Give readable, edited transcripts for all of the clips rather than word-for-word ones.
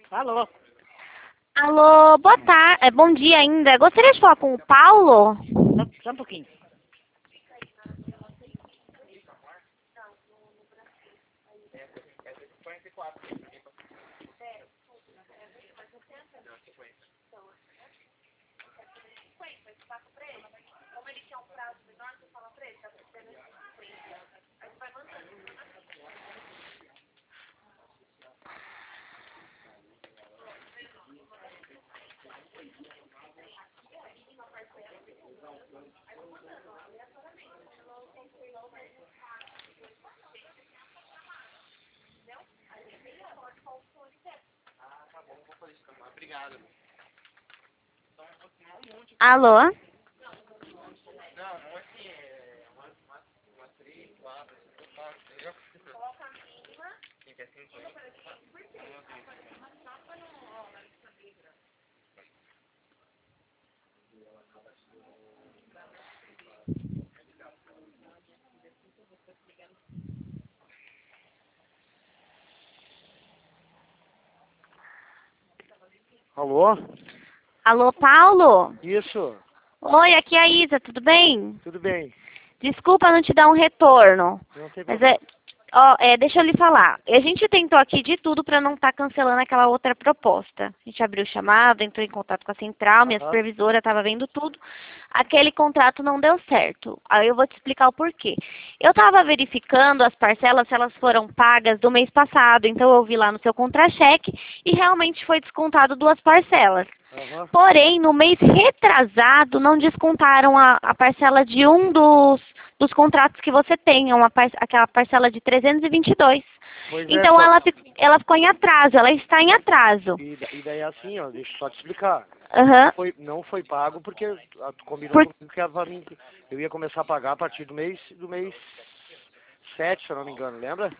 Alô? Alô, boa tarde, bom dia ainda. Gostaria de falar com o Paulo? Só um pouquinho. Obrigado. Alô? Não, não assim, uma 3, 4, 5, 4. Quem quer 50? Alô? Alô, Paulo? Isso, Oi, aqui é a Isa, tudo bem? tudo bem. Desculpa não te dar um retorno, Não tem mas problema. deixa eu lhe falar. A gente tentou aqui de tudo para não estar cancelando aquela outra proposta. A gente abriu chamada, entrou em contato com a central, minha Aham. supervisora estava vendo tudo. Aquele contrato não deu certo. Aí eu vou te explicar o porquê. Eu estava verificando as parcelas, se elas foram pagas do mês passado. Então eu vi lá no seu contra-cheque e realmente foi descontado 2 parcelas. Aham. Porém, no mês retrasado, não descontaram a parcela de um dos contratos que você tem, aquela parcela de 322. Pois é, Então, só. ela ficou em atraso, ela está em atraso. E daí é assim, ó, deixa eu só te explicar. Aham. Não foi pago porque tu combinou Por comigo que eu ia começar a pagar a partir do mês 7, se eu não me engano, lembra?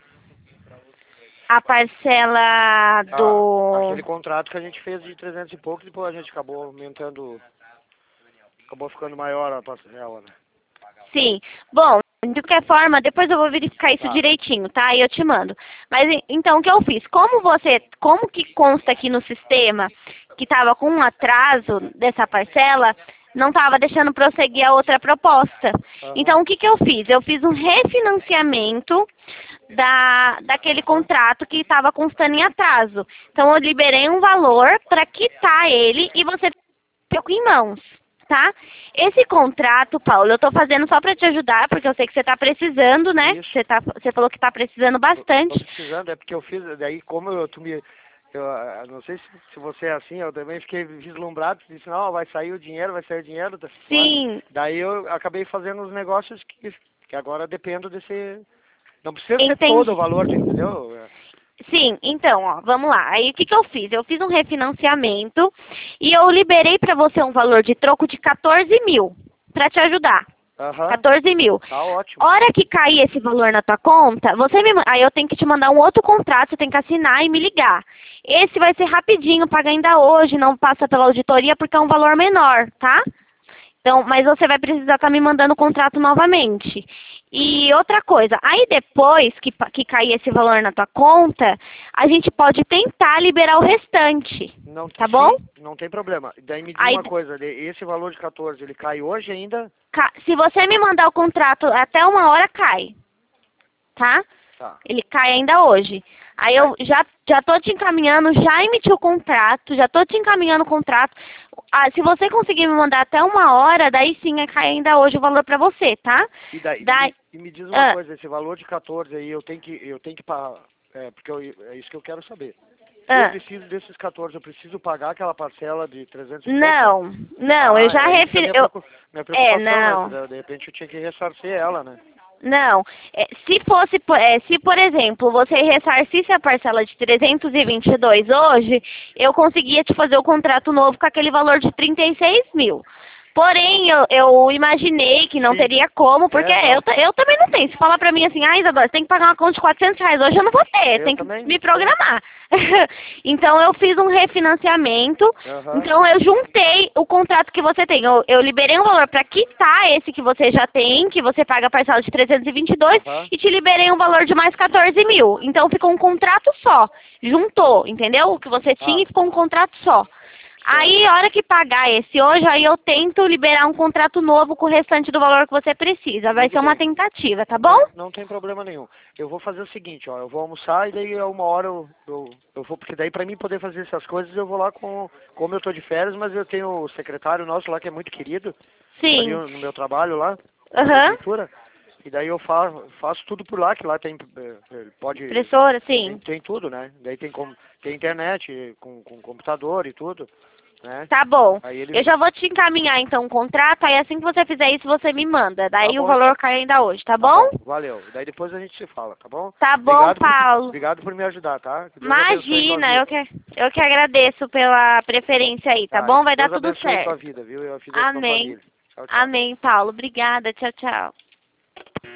a parcela do... Aquele contrato que a gente fez de 300 e pouco, depois a gente acabou aumentando, acabou ficando maior a parcela, né? Sim. Bom, de qualquer forma, depois eu vou verificar isso Tá. direitinho, tá? E eu te mando. Mas então o que eu fiz? Como que consta aqui no sistema que estava com um atraso dessa parcela, não estava deixando prosseguir a outra proposta. Aham. Então o que eu fiz? Eu fiz um refinanciamento daquele contrato que estava constando em atraso. Então eu liberei um valor para quitar ele e você ficou em mãos. Tá? Esse contrato, Paulo, eu tô fazendo só para te ajudar, porque eu sei que você tá precisando, né? Isso. Você falou que tá precisando Tô bastante. precisando, é porque eu fiz, daí como eu não sei se você é assim, eu também fiquei vislumbrado, disse, não, vai sair o dinheiro, tá? Sim, Daí eu acabei fazendo os negócios que agora dependo desse, não precisa ser todo o entendi. valor, entendeu? Sim, então, ó, vamos lá. Aí o que eu fiz? Eu fiz um refinanciamento e eu liberei para você um valor de troco de 14 mil para te ajudar. Aham, 14 mil. tá ótimo. Hora que cair esse valor na tua conta, aí eu tenho que te mandar um outro contrato, você tem que assinar e me ligar. Esse vai ser rapidinho, paga ainda hoje, não passa pela auditoria porque é um valor menor, tá? Então, mas você vai precisar estar me mandando o contrato novamente. E outra coisa, aí depois que cair esse valor na tua conta, a gente pode tentar liberar o restante, Não, tá bom? sim, não tem problema. Daí me diz Aí, uma coisa, esse valor de 14, ele cai hoje ainda? se você me mandar o contrato até 1 hora, cai, tá? Tá. Ele cai ainda hoje. Aí eu já tô te encaminhando, já emiti o contrato, já tô te encaminhando o contrato. Ah, se você conseguir me mandar até 1 hora, daí sim cai ainda hoje o valor pra você, tá? E me diz uma coisa, esse valor de 14 aí, eu tenho que pagar, porque é isso que eu quero saber. Se eu preciso desses 14, eu preciso pagar aquela parcela de 300 e pouco? Não, eu já Isso que é referi... minha preocupação, não. né? De repente eu tinha que ressarcir ela, né? Não, se por exemplo, você ressarcisse a parcela de 322 hoje, eu conseguia te fazer o contrato novo com aquele valor de 36 mil. Porém, eu imaginei que não Sim. teria como, porque Não. eu também não tenho. Se falar pra mim assim, Isadora, você tem que pagar uma conta de R$ 400, hoje eu não vou ter, Eu tem que também. me programar. Então, eu fiz um refinanciamento, Aham. então eu juntei o contrato que você tem. Eu liberei um valor para quitar esse que você já tem, que você paga a parcela de 322, Aham. e te liberei um valor de mais 14 mil. Então, ficou um contrato só. Juntou, entendeu? O que você tinha e ficou um contrato só. Aí, a hora que pagar esse hoje, aí eu tento liberar um contrato novo com o restante do valor que você precisa. Vai Tudo ser uma bem. tentativa, tá bom? Não tem problema nenhum. Eu vou fazer o seguinte, ó, eu vou almoçar e daí a uma hora eu vou, porque daí pra mim poder fazer essas coisas eu vou lá como eu tô de férias, mas eu tenho o secretário nosso lá que é muito querido, ali Sim. no meu trabalho lá, na Aham. prefeitura, e daí eu faço tudo por lá, que lá tem, pode, Impressora, sim. tem tudo, né? Daí tem internet, com computador e tudo, né? Tá bom. Aí ele, Eu já vou te encaminhar então um contrato, aí assim que você fizer isso, você me manda. Daí o bom, valor cai ainda hoje, tá bom? valeu. Daí depois a gente se fala, tá bom? Tá bom, Paulo. Obrigado por me ajudar, tá? Que Deus abençoe tua Imagina, vida. eu que agradeço pela preferência aí, tá Tá, bom? Vai dar Deus tudo abençoe tua certo. vida, viu? E a vida da tua Amém. família. Tchau, tchau. Amém, Paulo. Obrigada. Tchau, tchau.